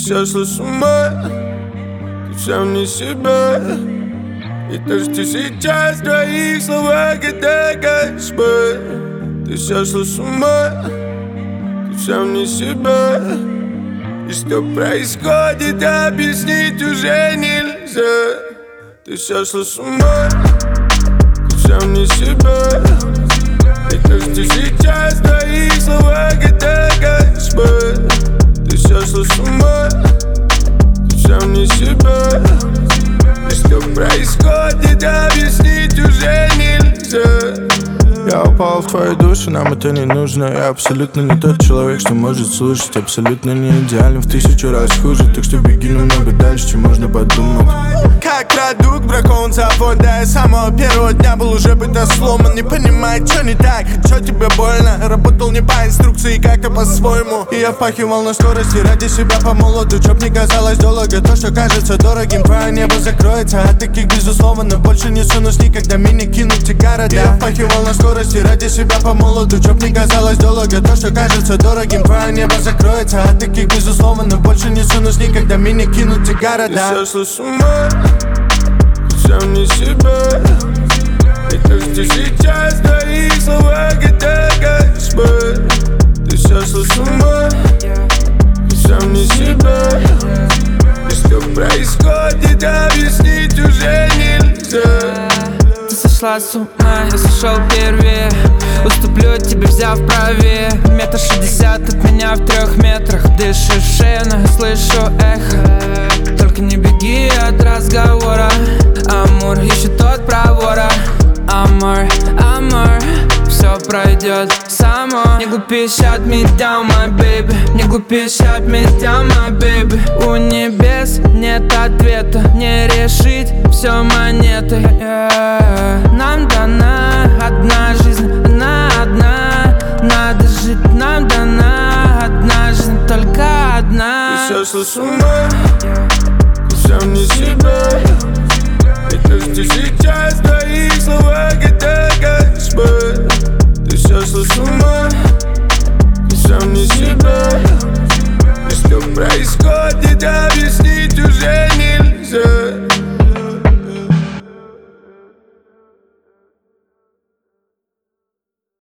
сошла с ума, ты сам не себя. И то, что сейчас в твоих словах, это кошмар. Ты сошла с ума, ты сам не себя. И что происходит, объяснить уже нельзя. Ты сошла с ума, ты сам не себя. И то, что сейчас в твоих словах, это кошмар. Ты сошла с ума, ты сам не себя. И что происходит, объяснить уже нельзя. Я упал в твою душу, нам это не нужно. Я абсолютно не тот человек, что может слушать. Абсолютно не идеален, в 1000 раз хуже. Так что беги намного дальше, чем можно подумать. Как продукт бракован завод, да, я с самого первого дня был уже быто сломан. Не понимает, что не так, что тебе больно. Работал не по инструкции, как-то по-своему. И я впахивал на скорости ради себя по молоду. Чтоб не казалось долго, то, что кажется дорогим. Твое небо закроется, а таких безусловно больше не сунусь никогда, меня кинут те города. Я впахивал на скорости ради себя по молоду. Чтоб не казалось долго, то, что кажется дорогим. Твое небо закроется, а таких безусловно больше не сунусь никогда, меня кинут те города. Ты сошла с ума, ты сам не себя. И то, что сейчас в твоих словах, это кошмар. Ты сошла с ума, ты сам не себя. И что происходит, объяснить уже нельзя. Ты сошла с ума, я сошел первее. Уступлю тебе, взяв правее. 1,60 м от меня в 3 метрах. Дышишь шею, но я слышу эхо. Только не беги от разговора. Амур ищет тот про вора. Амур, амур, все пройдет само. Не глупи, shut me down, my baby. Не глупи, shut me down, my baby. У небес нет ответа. Не решить все монетой. Нам дана одна жизнь, она одна. Надо жить, нам дана одна жизнь, только одна. Ты сошла с ума, ты сам не себя. И то, что сейчас в твоих словах, это кошмар. Ты сошла с ума, ты сам не себя. И что происходит, объясни.